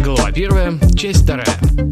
Глава 1, часть 2.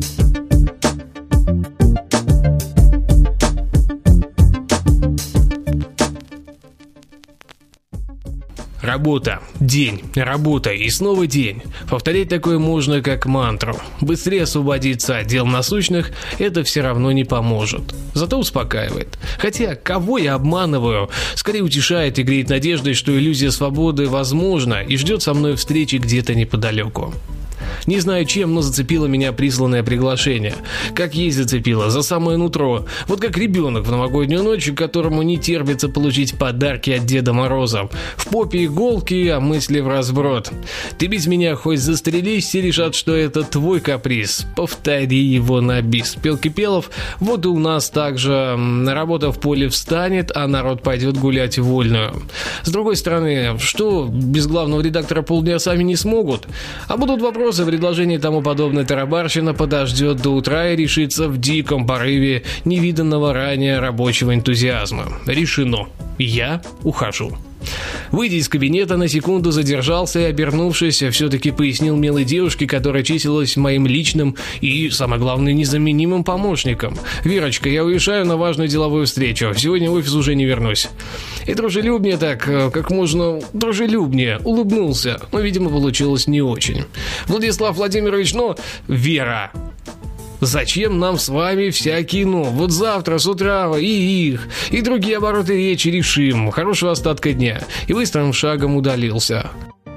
Работа, день, работа и снова день. Повторять такое можно как мантру. Быстрее освободиться от дел насущных это все равно не поможет. Зато успокаивает. Хотя, кого я обманываю? Скорее утешает и греет надеждой, что иллюзия свободы возможна и ждет со мной встречи где-то неподалеку. Не знаю чем, но зацепило меня присланное приглашение. Как есть зацепило, за самое нутро. Вот как ребенок в новогоднюю ночь, которому не терпится получить подарки от Деда Мороза. В попе иголки, а мысли вразброд. Ты без меня хоть застрелись, все решат, что это твой каприз. Повтори его на бис. Пел Кипелов. Вот и у нас также работа в поле встанет, а народ пойдет гулять вольную. С другой стороны, что без главного редактора полдня сами не смогут? А будут вопросы, предложение и тому подобное, тарабарщина подождет до утра и решится в диком порыве невиданного ранее рабочего энтузиазма. Решено. Я ухожу. Выйдя из кабинета, на секунду задержался и, обернувшись, все-таки пояснил милой девушке, которая числилась моим личным и, самое главное, незаменимым помощником. «Верочка, я уезжаю на важную деловую встречу. Сегодня в офис уже не вернусь». И дружелюбнее так, как можно дружелюбнее, улыбнулся, но, видимо, получилось не очень. «Владислав Владимирович, Вера!» Зачем нам с вами всякие Вот завтра с утра и их, и другие обороты речи решим. Хорошего остатка дня. И быстрым шагом удалился.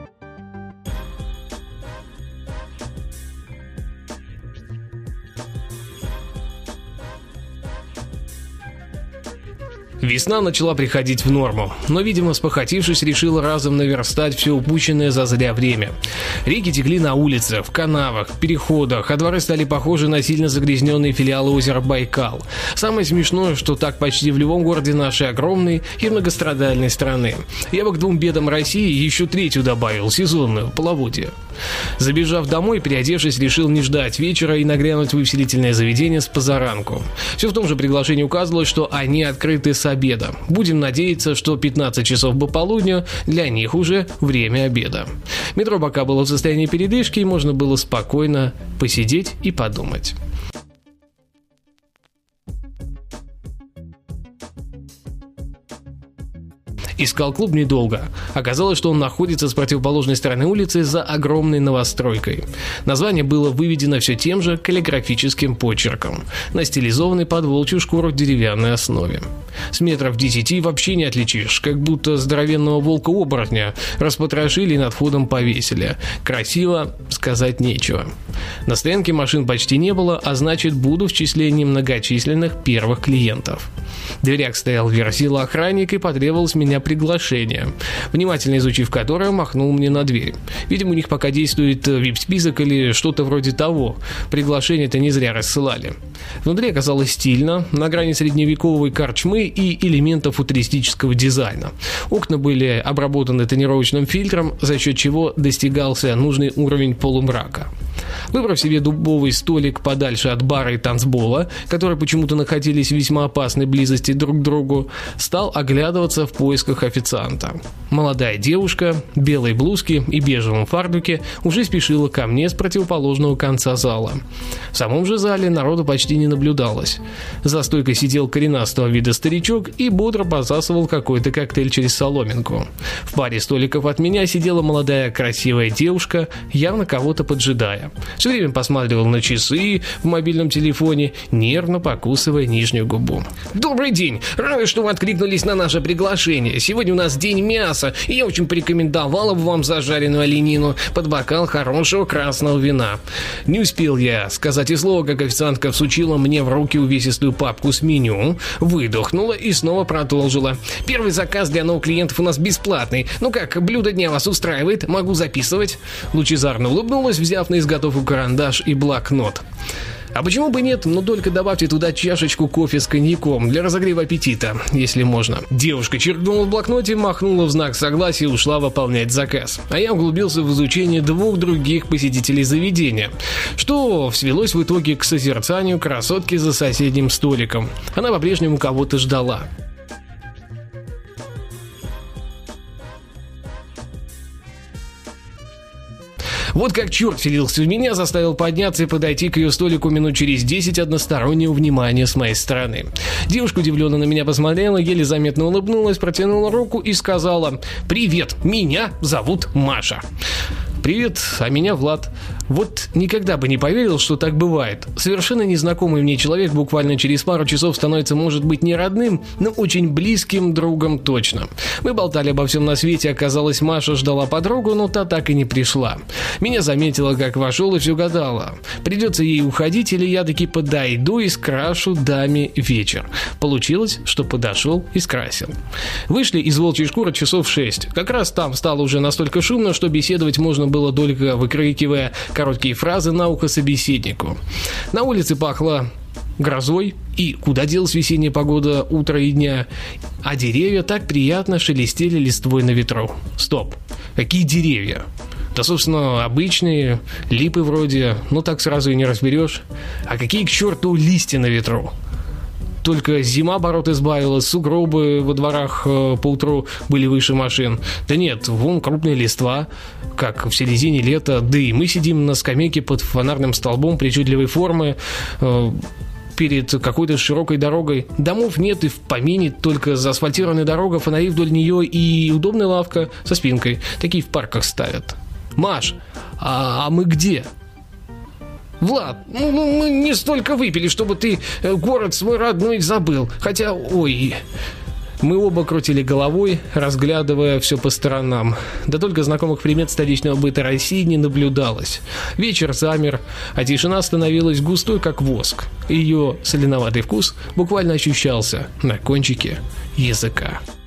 Весна начала приходить в норму, но, видимо, спохватившись, решила разом наверстать все упущенное зазря время. Реки текли на улице, в канавах, переходах, а дворы стали похожи на сильно загрязненные филиалы озера Байкал. Самое смешное, что так почти в любом городе нашей огромной и многострадальной страны. Я бы к двум бедам России еще третью добавил, сезонную, половодье. Забежав домой, переодевшись, решил не ждать вечера и нагрянуть в увеселительное заведение с позаранку. Все в том же приглашении указывалось, что они открыты с обеда. Будем надеяться, что 15 часов до полудня для них уже время обеда. Метро пока было в состоянии передышки, и можно было спокойно посидеть и подумать. Искал клуб недолго. Оказалось, что он находится с противоположной стороны улицы за огромной новостройкой. Название было выведено все тем же каллиграфическим почерком, на стилизованной под волчью шкуру деревянной основе. С метров 10 вообще не отличишь, как будто здоровенного волка-оборотня распотрошили и над входом повесили. Красиво, сказать нечего. На стоянке машин почти не было, а значит, буду в числе немногочисленных первых клиентов. В дверях стоял верзила охранник и потребовал с меня приглашение, внимательно изучив которое, махнул мне на дверь. Видимо, у них пока действует вип-список или что-то вроде того. Приглашение-то не зря рассылали. Внутри оказалось стильно, на грани средневековой корчмы и элементов футуристического дизайна. Окна были обработаны тонировочным фильтром, за счет чего достигался нужный уровень полумрака. Выбрав себе дубовый столик подальше от бара и танцпола, которые почему-то находились в весьма опасной близости друг к другу, стал оглядываться в поисках официанта. Молодая девушка в белой блузке и бежевом фартуке уже спешила ко мне с противоположного конца зала. В самом же зале народу почти не наблюдалось. За стойкой сидел коренастого вида старичок и бодро посасывал какой-то коктейль через соломинку. В паре столиков от меня сидела молодая красивая девушка, явно кого-то поджидая. Все время посматривал на часы в мобильном телефоне, нервно покусывая нижнюю губу. «Добрый день! Рады, что вы откликнулись на наше приглашение. Сегодня у нас день мяса, и я очень порекомендовала бы вам зажаренную оленину под бокал хорошего красного вина». Не успел я сказать и слова, как официантка всучила мне в руки увесистую папку с меню, выдохнула и снова продолжила. «Первый заказ для новых клиентов у нас бесплатный. Ну как, блюдо дня вас устраивает? Могу записывать?» Лучезарно улыбнулась, взяв на изготовку карандаш и блокнот. А почему бы нет, но только добавьте туда чашечку кофе с коньяком для разогрева аппетита, если можно. Девушка черкнула в блокноте, махнула в знак согласия и ушла выполнять заказ. А я углубился в изучение двух других посетителей заведения, что свелось в итоге к созерцанию красотки за соседним столиком. Она по-прежнему кого-то ждала. Вот как черт вселился в меня, заставил подняться и подойти к ее столику минут через 10 одностороннего внимания с моей стороны. Девушка удивленно на меня посмотрела, еле заметно улыбнулась, протянула руку и сказала: «Привет, меня зовут Маша». «Привет, а меня Влад». Вот никогда бы не поверил, что так бывает. Совершенно незнакомый мне человек буквально через пару часов становится, может быть, не родным, но очень близким другом точно. Мы болтали обо всем на свете, оказалось, Маша ждала подругу, но та так и не пришла. Меня заметила, как вошел, и все гадала. Придется ей уходить, или я таки подойду и скрашу даме вечер. Получилось, что подошел и скрасил. Вышли из волчьей шкуры часов 6. Как раз там стало уже настолько шумно, что беседовать можно было только выкрикивая короткие фразы на ухо собеседнику. На улице пахло грозой, и куда делась весенняя погода утра и дня, а деревья так приятно шелестели листвой на ветру. Стоп, какие деревья? Да, собственно, обычные, липы вроде, но так сразу и не разберешь. А какие к черту листья на ветру? Только зима оборот избавила, сугробы во дворах поутру были выше машин. Да нет, вон крупная листва, как в середине лета, да и мы сидим на скамейке под фонарным столбом причудливой формы, перед какой-то широкой дорогой. Домов нет и в помине, только заасфальтированная дорога, фонари вдоль нее и удобная лавка со спинкой. Такие в парках ставят. Маш, а мы где? Влад, мы не столько выпили, чтобы ты город свой родной забыл. Хотя, ой... Мы оба крутили головой, разглядывая все по сторонам. Да только знакомых примет столичного быта России не наблюдалось. Вечер замер, а тишина становилась густой, как воск. Ее соленоватый вкус буквально ощущался на кончике языка.